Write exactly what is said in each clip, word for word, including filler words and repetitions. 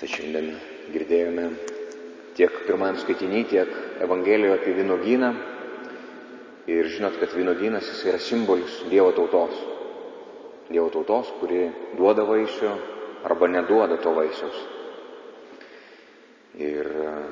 Tai šiandien girdėjome tiek pirmajam skaitinį, tiek Evangelijoje apie vynuogyną. Ir žinot, kad vynuogynas jis yra simbolis Dievo tautos. Dievo tautos, kuri duoda vaisių arba neduoda to vaisiaus. Ir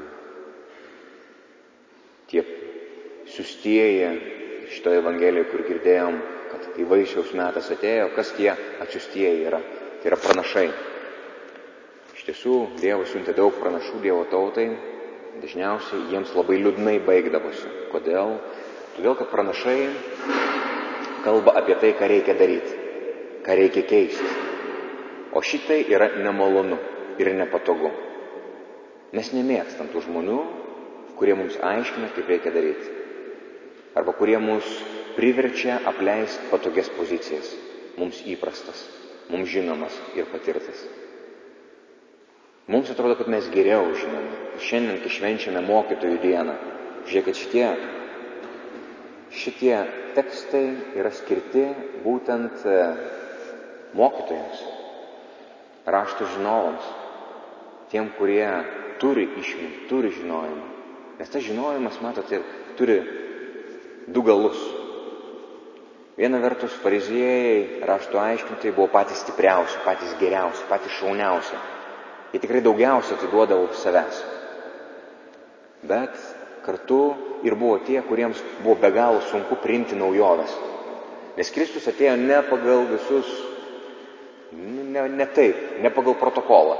tie siustieji šitoje Evangelijoje, kur girdėjom, kad kai vaisiaus metas atėjo, kas tie atsiustieji yra? Tai yra pranašai. Iš tiesų, Dievas siuntė daug pranašų Dievo tautai, dažniausiai jiems labai liūdnai baigdavosi. Kodėl? Todėl, kad pranašai kalba apie tai, ką reikia daryti, ką reikia keisti. O šitai yra nemalonu ir nepatogu. Mes nemėgstam tų žmonių, kurie mums aiškina, kaip reikia daryti. Arba kurie mus priverčia apleisti patogias pozicijas, mums įprastas, mums žinomas ir patirtas. Mums atrodo, kad mes geriau žinome. Šiandien, kai švenčiame mokytojų dieną, žiūrėkit, šitie, šitie tekstai yra skirti būtent mokytojams, rašto žinovams, tiem, kurie turi išmintį, turi žinojimą. Nes tas žinojimas, matote, turi du galus. Viena vertus, fariziejai, rašto aiškintojai buvo patys stipriausi, patys geriausi, patys šauniausi. Jie tikrai daugiausiai atiduodavo savęs. Bet kartu ir buvo tie, kuriems buvo be galo sunku priimti naujoves. Nes Kristus atėjo ne pagal visus, ne, ne taip, ne pagal protokolą.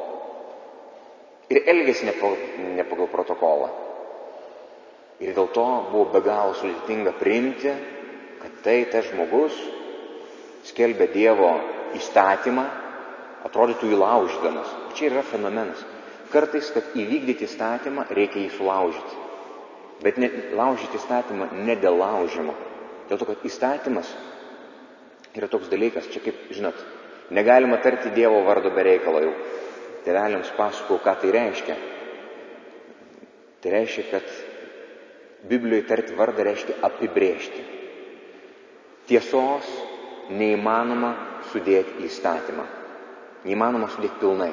Ir elgėsi ne, ne pagal protokolą. Ir dėl to buvo be galo sudėtinga priimti, kad tai tas žmogus skelbia Dievo įstatymą, atrodytų įlaužydamas. Čia yra fenomenas. Kartais, kad įvykdyti įstatymą, reikia jį sulaužyti. Bet ne, laužyti įstatymą ne dėl laužimo. Dėl to, kad įstatymas yra toks dalykas, čia kaip, žinot, negalima tarti Dievo vardo be reikalo jau. Tėveliams pasakau, ką tai reiškia. Tai reiškia, kad Biblijoje tarti vardą reiškia apibrėžti. Tiesos neįmanoma sudėti į įstatymą. Neįmanoma sudėti pilnai.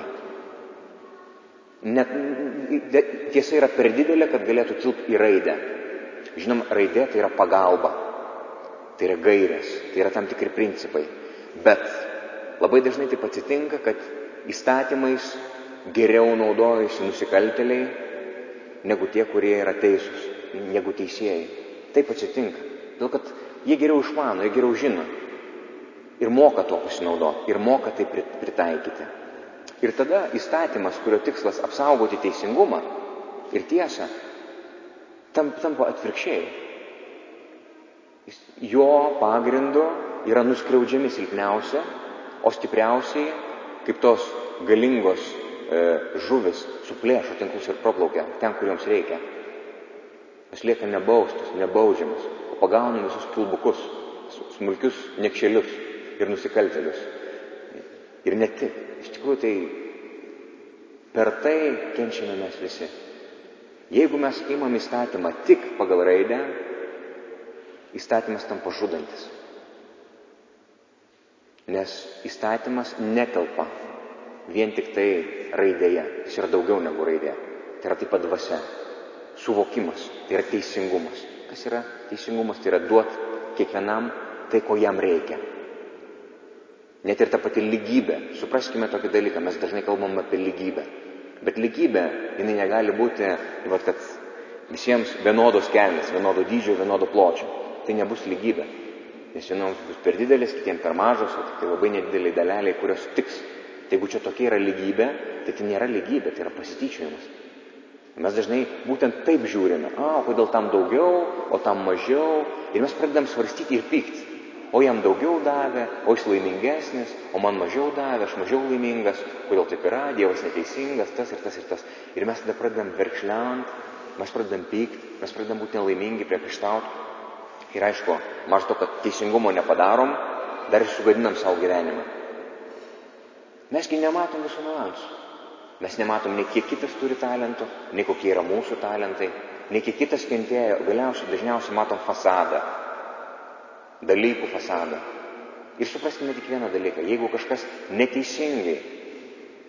Net, tiesa yra per didelė, kad galėtų tilpti į raidę. Žinoma, raidė tai yra pagalba, tai yra gairės, tai yra tam tikri principai. Bet labai dažnai taip atsitinka, kad įstatymais geriau naudojasi nusikaltėliai negu tie, kurie yra teisūs, negu teisėjai. Taip atsitinka. Dėl kad jie geriau išmano, jie geriau žino. Ir moka to pasinaudoti, ir moka tai pritaikyti. Ir tada įstatymas, kurio tikslas apsaugoti teisingumą ir tiesą, tampa atvirkščiai. Jo pagrindu yra nuskriaudžiami silpniausia, o stipriausiai, kaip tos galingos e, žuvis, suplėšo tinklus ir praplaukia ten, kur joms reikia. Jos lieka nebaustus, nebaudžiamas, o pagauna visus pilbukus, smulkius niekšelius ir nusikaltėlius. Ir ne tik. Iš tikrųjų, tai per tai kenčiame mes visi. Jeigu mes imam įstatymą tik pagal raidę, įstatymas tampa žudantis. Nes įstatymas netelpa vien tik tai raidėje. Jis yra daugiau negu raidė. Tai yra taip pat dvasia. Suvokimas. Tai yra teisingumas. Kas yra teisingumas? Tai yra duoti kiekvienam tai, ko jam reikia. Net ir ta pati lygybė. Supraskime tokį dalyką, mes dažnai kalbam apie lygybę. Bet lygybė, jinai negali būti, vat, kad visiems vienodos kelnės, vienodo dydžio, vienodo pločio. Tai nebus lygybė. Nes vienoms bus per didelis, kitiems per mažos, o tik tai labai nedideliai daleliai, kurios tiks. Tai jeigu čia tokia yra lygybė, tai tai nėra lygybė, tai yra pasityčiojimas. Mes dažnai būtent taip žiūrime. A, o kodėl tam daugiau, o tam mažiau. Ir mes pradedam svarstyti ir pykti. O jam daugiau davė, o jis laimingesnis, o man mažiau davė, aš mažiau laimingas, kodėl taip yra, Dievas neteisingas, tas ir tas ir tas. Ir mes tada pradedam verkšliant, mes pradedam pykti, mes pradedam būti nelaimingi, priekaištauti. Ir aišku, maž to, kad teisingumo nepadarom, dar ir sugadinam savo gyvenimą. Mesgi nematom visų niuansų. Mes nematom, nei kiek kitas turi talentų, nei kokie yra mūsų talentai, nei kiek kitas kentėjo. Galiausiai dažniausiai matom fasadą. Dalykų fasadą. Ir supraskime tik vieną dalyką. Jeigu kažkas neteisingai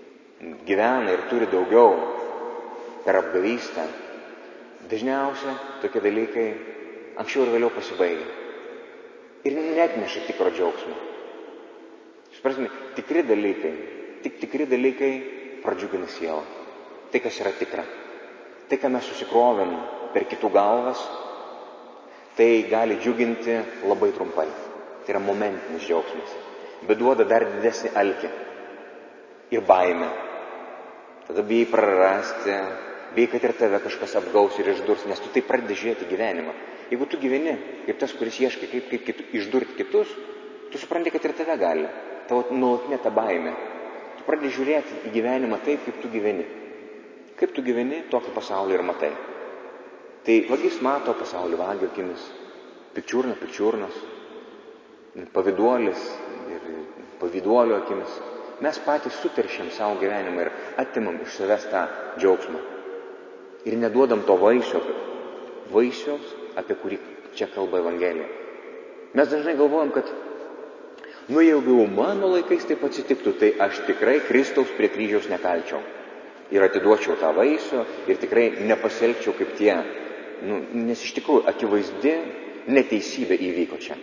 gyvena ir turi daugiau per apgavystę, dažniausia tokie dalykai anksčiau ir vėliau pasibaigia. Ir neatneša tikro džiaugsmo. Suprasime, tikri dalykai, tik tikri dalykai pradžiugina sielą. Tai, kas yra tikra. Tai, ką mes susikrovėm per kitų galvas, tai gali džiuginti labai trumpai. Tai yra momentinis džiaugsmas. Bet duoda dar didesnį alkį ir baimę. Tada bijai prarasti, bijai, kad ir tave kažkas apgaus ir išdurs, nes tu tai pradedi žiūrėti gyvenimą. Jeigu tu gyveni kaip tas, kuris ieškai, kaip, kaip kitu, išdurti kitus, tu supranti, kad ir tave gali. Tavo nuolatinė ta baimė. Tu pradedi žiūrėti į gyvenimą taip, kaip tu gyveni. Kaip tu gyveni, tokį pasaulį ir matai. Tai vagis mato pasaulį vagio akimis, pikčiurna pikčiurnos, pavyduolis ir pavyduolio akimis. Mes patys suteršiam savo gyvenimą ir atimam iš savęs tą džiaugsmą. Ir neduodam to vaisio, vaisios, apie kurį čia kalba Evangelija. Mes dažnai galvojam, kad nu jeigu mano laikais taip atsitiktų, tai aš tikrai Kristaus prie kryžiaus nekalčiau. Ir atiduočiau tą vaisių ir tikrai nepasielgčiau kaip tie. Nu, nes iš tikrųjų akivaizdi neteisybė įvyko čia.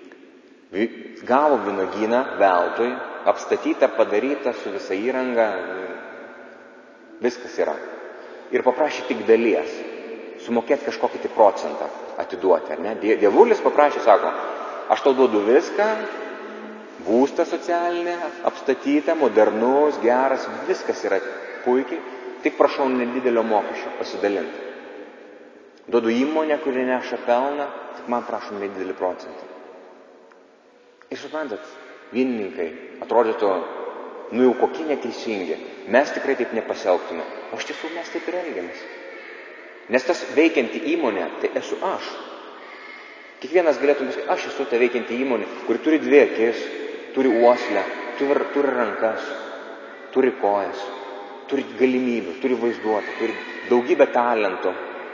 Gavo vynuogyną veltui, apstatyta, padaryta su visa įranga, viskas yra. Ir paprašė tik dalies, sumokėti kažkokį tai procentą atiduoti, ar ne? Dievulis paprašė, sako, aš tau duodu viską, būstą socialinę, apstatytą, modernus, geras, viskas yra puikiai, tik prašau nedidelio mokesčio pasidalinti. Duodu įmonę, kuri neša pelną, tik man prašom nedidelį procentą. Ir suprantat, vynininkai atrodytų, nu jau kokie neteisingi, mes tikrai taip nepasielgtume, o iš tiesų mes taip ir elgiamės. Nes tas veikianti įmonė, tai esu aš. Kiekvienas galėtų pasakyti, aš esu ta veikianti įmonė, kuri turi dvi akis, turi uoslę, turi, turi rankas, turi kojas, turi galimybių, turi vaizduotę, turi daugybę talentų.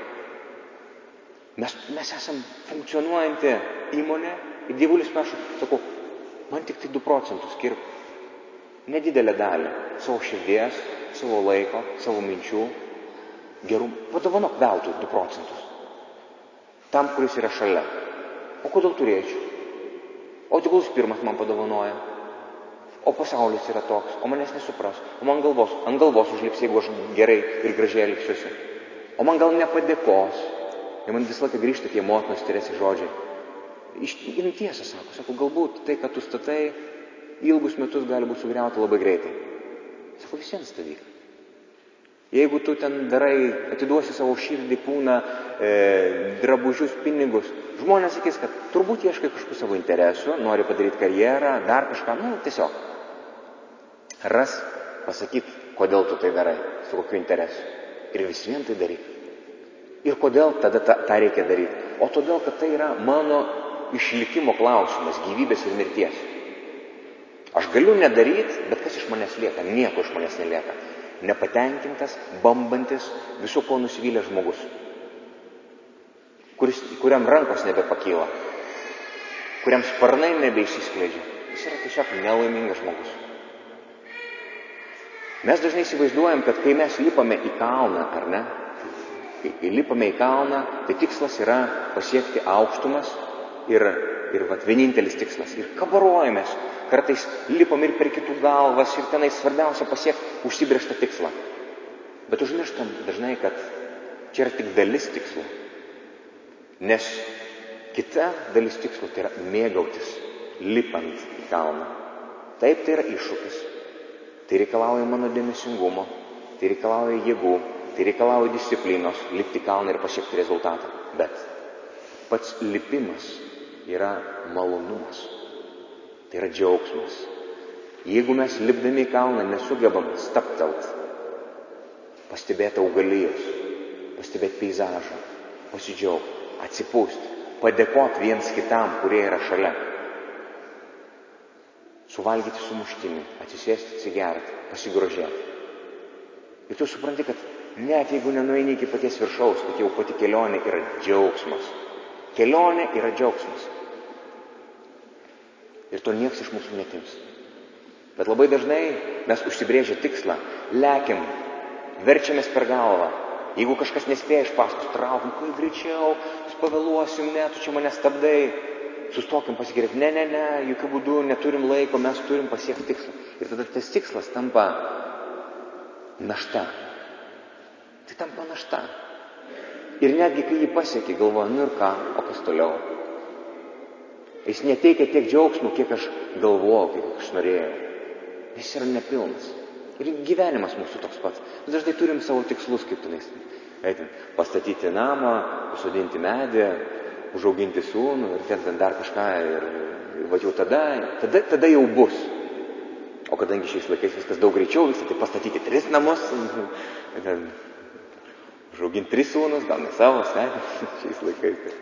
Mes, mes esam funkcionuojanti įmonė ir Dievulis prašo, sakau, man tik tai du procentus skirk, nedidelę dalį savo širdies, savo laiko, savo minčių, gerumą, padovanok veltui du procentus. Tam, kuris yra šalia. O kodėl turėčiau? O Dievulis pirmas man padovanoja. O pasaulis yra toks, o manęs nesupras. O man galvos, ant galvos užlips, jeigu aš gerai ir gražiai elgsiuosi. O man gal nepadėkos. Ir man visą laiką grįžta tie motinos Teresės žodžiai. Ir tiesą sako, sako, galbūt tai, kad tu statai, ilgus metus gali būti sugriauta labai greitai. Sako, visiems statyk. Jeigu tu ten darai, atiduosi savo širdį, kūną, e, drabužius, pinigus, žmonės sakys, kad turbūt ieškai kažkokių savo interesų, nori padaryti karjerą, dar kažką, nu, tiesiog. Ras, pasakyt, kodėl tu tai darai, su kokiu interesu. Ir vis vien tai daryk. Ir kodėl tada tą, tą reikia daryti? O todėl, kad tai yra mano išlikimo klausimas, gyvybės ir mirties. Aš galiu nedaryti, bet kas iš manęs lieka? Nieko iš manęs nelieka. Nepatenkintas, bambantis, viso ko nusivylęs žmogus, kuris, kuriam rankos nebepakyla, kuriam sparnai nebeišsiskleidžia. Jis yra tiesiog nelaimingas žmogus. Mes dažnai įsivaizduojam, kad kai mes lipame į kalną, ar ne? Kai lipame į kalną, tai tikslas yra pasiekti aukštumas ir, ir vat, vienintelis tikslas. Ir kabarojamės, kartais lipam ir per kitų galvas ir tenai svarbiausia pasiekti užsibrėžtą tikslą. Bet užmirštam dažnai, kad čia yra tik dalis tikslo. Nes kita dalis tikslo tai yra mėgautis, lipant į kalną. Taip, tai yra iššūkis. Tai reikalauja mano dėmesingumo, tai reikalauja jėgų, tai reikalauja disciplinos, lipti į kalną ir pasiekti rezultatą. Bet pats lipimas yra malonumas. Tai yra džiaugsmas. Jeigu mes lipdami į kalną nesugebam staptelt, pastebėti augalijos, pastebėti peizažą, pasidžiaugti, atsipūsti, padėkoti viens kitam, kurie yra šalia, suvalgyti sumuštinį, atsisėsti, atsigerti, pasigrožėti. Ir tu supranti, kad net jeigu nenueini iki paties viršaus, kad jau pati kelionė yra džiaugsmas. Kelionė yra džiaugsmas. Ir to nieks iš mūsų netims. Bet labai dažnai mes užsibrėžę tikslą, lekiam, verčiamės per galvą. Jeigu kažkas nespėja iš paskos, traukim, kuo greičiau, pavėluosim, ne, tu čia mane stabdai. Sustokim pasigirėti, ne, ne, ne, jokių būdų, neturim laiko, mes turim pasiekti tikslą. Ir tada tas tikslas tampa našta. Tai tampa našta. Ir netgi kai jį pasiekė, galvoju, nu ir ką, o kas toliau? Jis neteikia tiek džiaugsmų, kiek aš galvojau, kiek aš norėjau. Jis yra nepilnas. Ir gyvenimas mūsų toks pats. Mes dažnai turim savo tikslus, kaip tenais. Pastatyti namą, pasodinti medį, užauginti sūnų ir ten, ten dar kažką. Ir, ir va jau tada, tada, tada jau bus. O kadangi šiais laikais viskas daug greičiau vyksta, tai pastatyti tris namus, ten, užauginti tris sūnus, gal ne savo, ne, šiais laikais.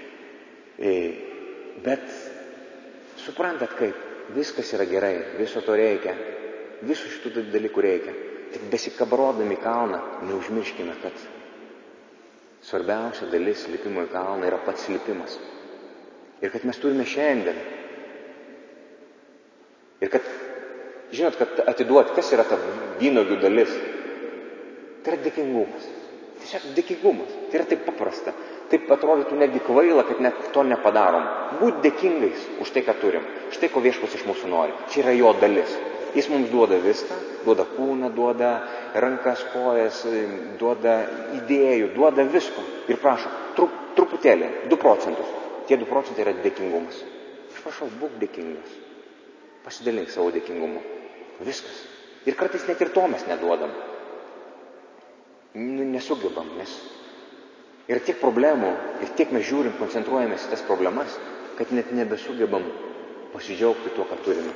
Bet suprantat kaip, viskas yra gerai, viso to reikia, visų šitų dalykų reikia. Tik besikabrodami kalną, neužmirškime, kad svarbiausia dalis lipimo į kalną yra pats lipimas. Ir kad mes turime šiandien. Ir kad, žinot, kad atiduoti, kas yra ta vynuogių dalis? Tai yra dėkingumas. Tiesiog dėkingumas. Tai yra taip paprasta. Taip atrodytų netgi kvaila, kad net to nepadarom. Būt dėkingais už tai, ką turim. Štai ko Viešpats iš mūsų nori. Čia yra jo dalis. Jis mums duoda viską, duoda kūną, duoda rankas, kojas, duoda idėjų, duoda visko. Ir prašo, trup, truputėlį, du procentus. Tie du procentai yra dėkingumas. Aš prašau, būk dėkingas. Pasidalink savo dėkingumu. Viskas. Ir kartais net ir to mes neduodam. Nesugebam, nes yra tiek problemų ir tiek mes žiūrim, koncentruojamės į tas problemas, kad net nebesugebam pasidžiaugti tuo, ką turime.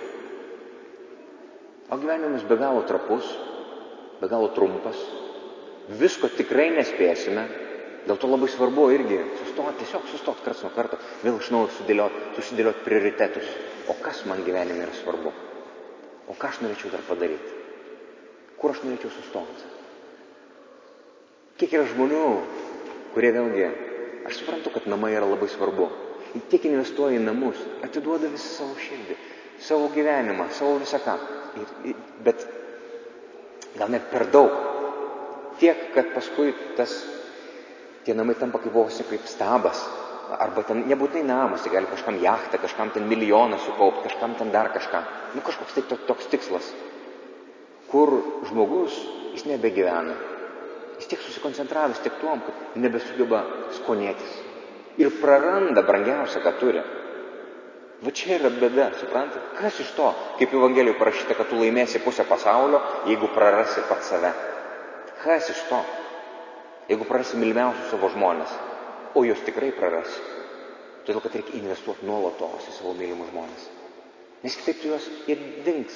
O gyvenimas be galo trapus, be galo trumpas, visko tikrai nespėsime, dėl to labai svarbu irgi sustoti, tiesiog sustoti karts nuo karto, vėl iš naujo susidėlioti, susidėlioti prioritetus. O kas man gyvenime yra svarbu? O ką aš norėčiau dar padaryti? Kur aš norėčiau sustoti? Kiek yra žmonių, kurie vėlgi, aš suprantu, kad namai yra labai svarbu. Ir tiek investuoja į namus, atiduoda visą savo širdį, savo gyvenimą, savo visą ką. Ir, ir, bet gal net per daug. Tiek, kad paskui tas, tie namai tampa kaip vos kaip stabas. Arba ten nebūtinai namas, tai gali kažkam jachtą, kažkam ten milijoną sukaupti, kažkam ten dar kažką. Nu kažkoks tai toks tikslas, kur žmogus, jis nebegyvena. Jis tiek susikoncentravęs tiek tuom, kad nebesugeba skonėtis. Ir praranda brangiausią, ką turi. Va čia yra bėda, suprantat? Kas iš to, kaip Evangelijoje parašyta, kad tu laimėsi pusę pasaulio, jeigu prarasi pats save? Kas iš to? Jeigu prarasi mylimiausius savo žmonės, o jos tikrai prarasi. Todėl, kad reikia investuoti nuolatos į savo mylimus žmonės. Nes kitaip tu juos ir dings.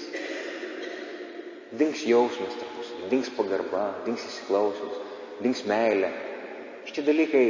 Dings jausmas tarpusavy, dings pagarba, dings įsiklausimas, dings meilė. Šitie dalykai,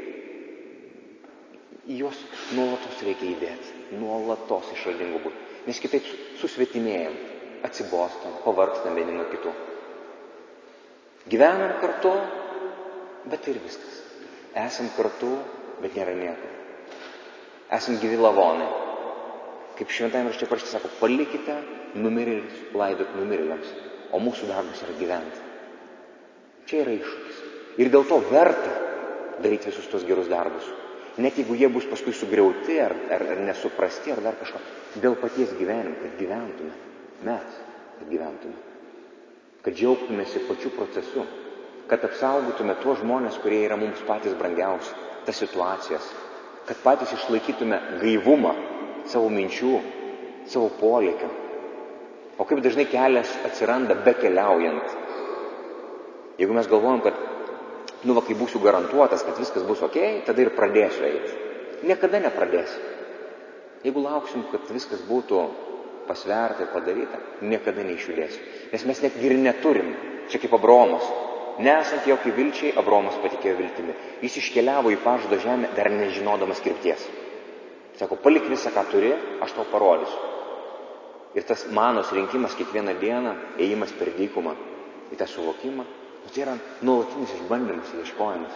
į juos nuolatos reikia įdėti, nuolatos išradingu būti. Nes kitaip susvetimėjam, atsibostam, pavargstam vieni nuo kitų. Gyvenam kartu, bet ir viskas. Esam kartu, bet nėra nieko. Esam gyvi lavonai. Kaip šventajame rašte parašyta, sako, palikite numirėlius, laidot numirėliams, o mūsų darbas yra gyventi. Čia yra iššūkis. Ir dėl to verta daryti visus tos gerus darbus. Net jeigu jie bus paskui sugriauti, ar, ar, ar nesuprasti, ar dar kažko. Dėl paties gyvenimo, kad gyventume. Mes, kad gyventume. Kad džiaugtumėsi pačiu procesu. Kad apsaugotume tuos žmonės, kurie yra mums patys brangiausi. Tas situacijas. Kad patys išlaikytume gaivumą savo minčių, savo polėkio. O kaip dažnai kelias atsiranda bekeliaujant. Jeigu mes galvojam, kad, nu va, kai būsiu garantuotas, kad viskas bus ok, tada ir pradėsiu eiti. Niekada nepradėsiu. Jeigu lauksim, kad viskas būtų pasverta ir padaryta, niekada neišjudėsiu. Nes mes net ir neturim. Čia kaip Abraomas. Nesant jokiai vilčiai, Abraomas patikėjo viltimi. Jis iškeliavo į pažado žemę, dar nežinodamas krypties. Sako, palik visą, ką turi, aš tau parodysiu. Ir tas manos rinkimas kiekvieną dieną, ėjimas per dykumą į tą suvokimą, tai yra nuolatinis išbandymas, ieškojimas.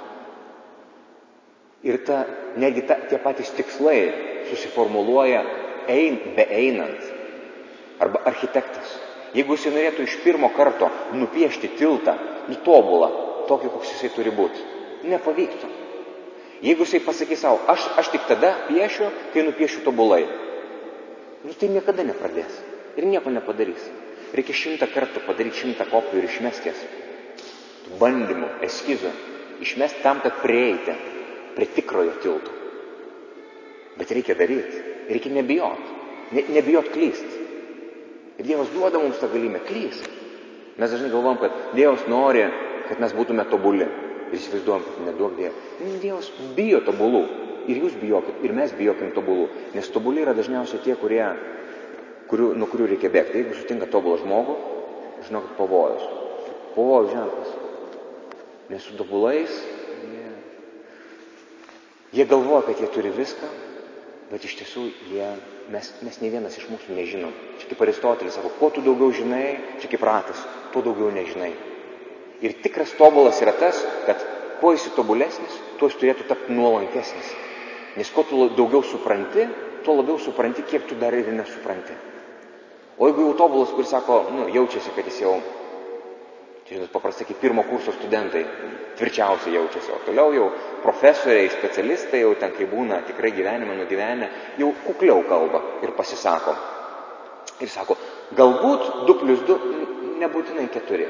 Ir ta, netgi ta, tie patys tikslai susiformuluoja ein, beeinant. Arba architektas. Jeigu jisai norėtų iš pirmo karto nupiešti tiltą, nutobulą, tokį, koks jisai turi būti, nepavyktų. Jeigu jisai pasakys savo, aš, aš tik tada piešiu, kai nupiešiu tobulai, nu tai niekada nepradės ir nieko nepadarys. Reikia šimtą kartų padaryti šimtą kopijų ir išmesti jas. Bandymų, eskizų. Išmesti tam, kad prieiti prie tikrojo tilto. Bet reikia daryti. Reikia nebijot. Ne, nebijot klyst. Ir Dievas duoda mums tą galimybę klyst. Mes dažnai galvom, kad Dievas nori, kad mes būtume tobuli. Ir įsivaizduojam, kad neduok Dievas. Dievas bijo tobulų. Ir jūs bijokit. Ir mes bijokim tobulų. Nes tobuli yra dažniausiai tie, kurie, kurių, nuo kurių reikia bėgti. Jeigu sutinka tobulą žmogų, žinokit, pavojus. Pavojus ženklas. Nes su tobulais jie, jie galvoja, kad jie turi viską, bet iš tiesų jie, mes, mes ne vienas iš mūsų nežinom. Čia kaip Aristotelis sako, kuo tu daugiau žinai, čia kaip ratas, tuo daugiau nežinai. Ir tikras tobulas yra tas, kad kuo jis tobulesnis, tuo jis turėtų tapti nuolankesnis. Nes kuo tu daugiau supranti, tuo labiau supranti, kiek tu dar ir nesupranti. O jeigu jau tobulas, kuris sako, nu, jaučiasi, kad jis jau, čia žinot, paprastai kaip pirmo kurso studentai tvirčiausiai jaučiasi, o toliau jau profesoriai, specialistai jau ten, kai būna tikrai gyvenimą nugyvenę, jau kukliau kalba ir pasisako. Ir sako, galbūt du plius du nebūtinai keturi.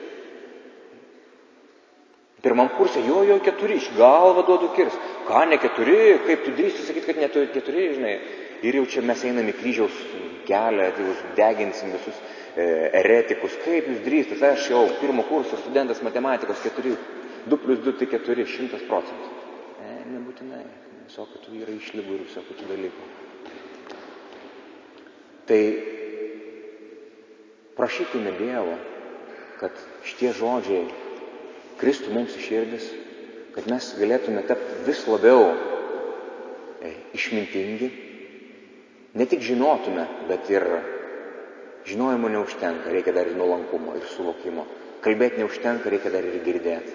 Pirmam kursė, jo, jo, keturi, iš galva duodu kirs. Ką, ne keturi, kaip tu drįsti sakyti, kad ne keturi, žinai. Ir jau čia mes einam į kryžiaus kelią, tai deginsim visus e, eretikus. Kaip jūs drįstate, aš jau pirmo kurso studentas matematikos keturi, du plius du tai keturi, šimtas procentų. Ne, nebūtinai. Visokių tų yra išlygų ir visokių tų dalykų. Tai prašykime Dievo, kad šitie žodžiai kristų mums į širdis, kad mes galėtume tapti vis labiau e, išmintingi, ne tik žinotume, bet ir žinojimo neužtenka, reikia dar ir nuolankumo ir suvokimo. Kalbėti neužtenka, reikia dar ir girdėti.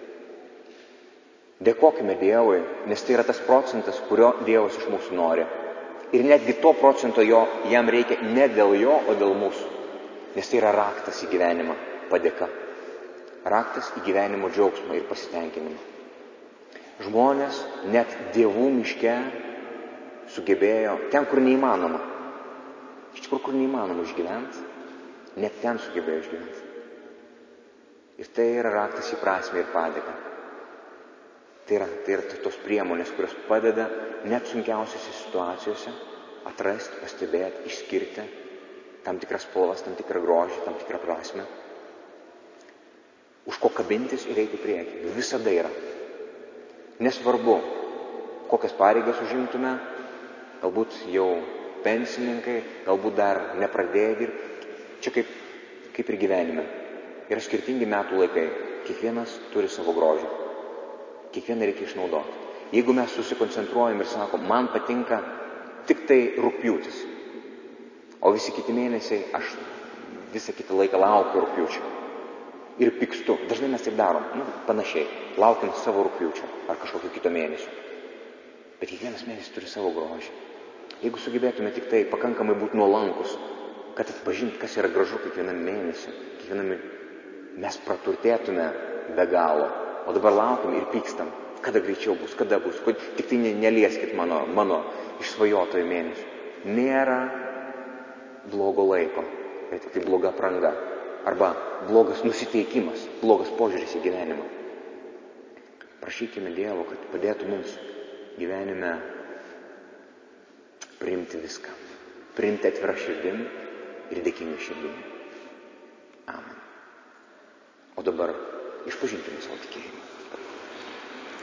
Dėkokime Dievui, nes tai yra tas procentas, kurio Dievas iš mūsų nori. Ir netgi to procento jo, jam reikia ne dėl jo, o dėl mūsų. Nes tai yra raktas į gyvenimą, padėka. Raktas į gyvenimo džiaugsmą ir pasitenkinimą. Žmonės net dievų miške sugebėjo, ten, kur neįmanoma. Iš tikrųjų, kur neįmanoma išgyventi, net ten sugebėjo išgyventi. Ir tai yra raktas į prasmę ir padėką. Tai yra, tai yra tos priemonės, kurios padeda net sunkiausiose situacijose atrasti, pastebėti, išskirti tam tikras spalvas, tam tikrą grožį, tam tikrą prasmę. Už ko kabintis ir eiti į priekį. Visada yra. Nesvarbu, kokias pareigas užimtume, galbūt jau pensininkai, galbūt dar nepradėję dirbti. Čia kaip, kaip ir gyvenime. Yra skirtingi metų laikai. Kiekvienas turi savo grožį. Kiekvieną reikia išnaudoti. Jeigu mes susikoncentruojam ir sakom, man patinka tik tai rugpjūtis, o visi kiti mėnesiai aš visą kitą laiką laukiu rugpjūčio. Ir pykstu. Dažnai mes taip darom. Nu, panašiai. Laukiam savo rugpjūčio ar kažkokio kito mėnesio. Bet kiekvienas mėnesis turi savo grožį. Jeigu sugebėtume tik tai pakankamai būti nuolankus, kad atpažinti, kas yra gražu kiekvienam mėnesiu, kiekvienam mes praturtėtume be galo. O dabar laukiam ir pykstam. Kada greičiau bus, kada bus. Tik tai nelieskit mano, mano išsvajotojų mėnesių. Nėra blogo laiko. Tai tik tai bloga apranga. Arba blogas nusiteikimas, blogas požiūris į gyvenimą. Prašykime Dievo, kad padėtų mums gyvenime priimti viską. Priimti atvirą širdim ir dėkingą širdimi. Amen. O dabar išpažinkime savo tikėjimą.